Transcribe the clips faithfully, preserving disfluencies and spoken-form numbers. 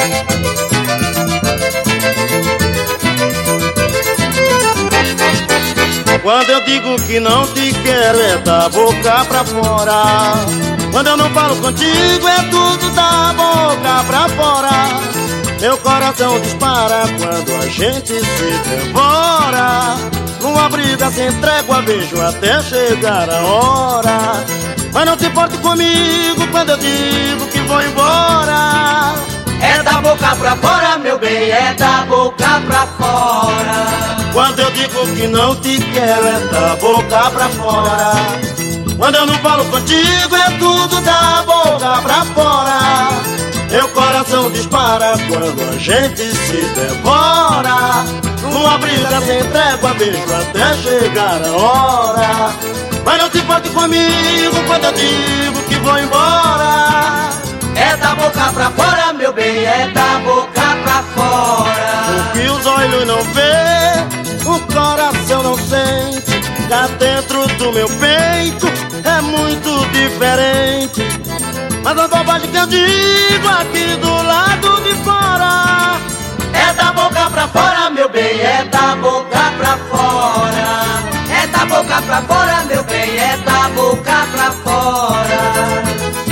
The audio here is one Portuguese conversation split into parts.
Quando eu digo que não te quero é da boca pra fora. Quando eu não falo contigo é tudo da boca pra fora. Meu coração dispara quando a gente se devora. Numa briga sem trégua vejo até chegar a hora. Mas não te importe comigo quando eu digo que vou embora. É da boca pra fora, meu bem, é da boca pra fora. Quando eu digo que não te quero é da boca pra fora. Quando eu não falo contigo é tudo da boca pra fora. Meu coração dispara quando a gente se devora. Numa briga sem trégua vejo até chegar a hora. Mas não te importe comigo quando eu digo que vou embora. É da boca pra fora, meu bem, é da boca pra fora. O que os olhos não vê, o coração não sente. Cá dentro do meu peito é muito diferente. Mas a bobagem que eu digo aqui do lado de fora. É da boca pra fora, meu bem, é da boca pra fora. É da boca pra fora, meu bem, é da boca pra fora.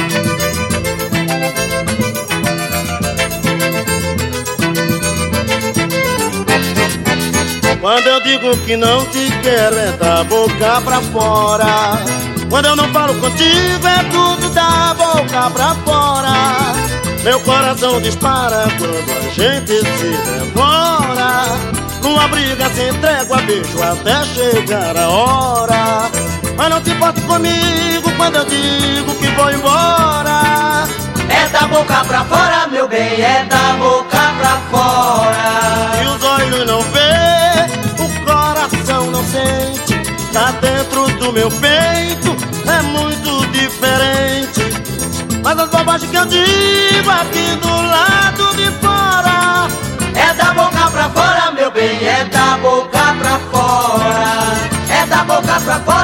Quando eu digo que não te quero é da boca pra fora. Quando eu não falo contigo é tudo da boca pra fora. Meu coração dispara quando a gente se devora. Numa briga sem trégua vejo até chegar a hora. Mas não te importe comigo quando eu digo que vou embora. É da boca pra fora, meu bem, é da boca pra fora. E os olhos não vê, o coração não sente. Cá dentro do meu peito é muito diferente. Mas as bobagens que eu digo aqui do lado de fora. É da boca pra fora, meu bem, é da boca pra fora. É da boca pra fora.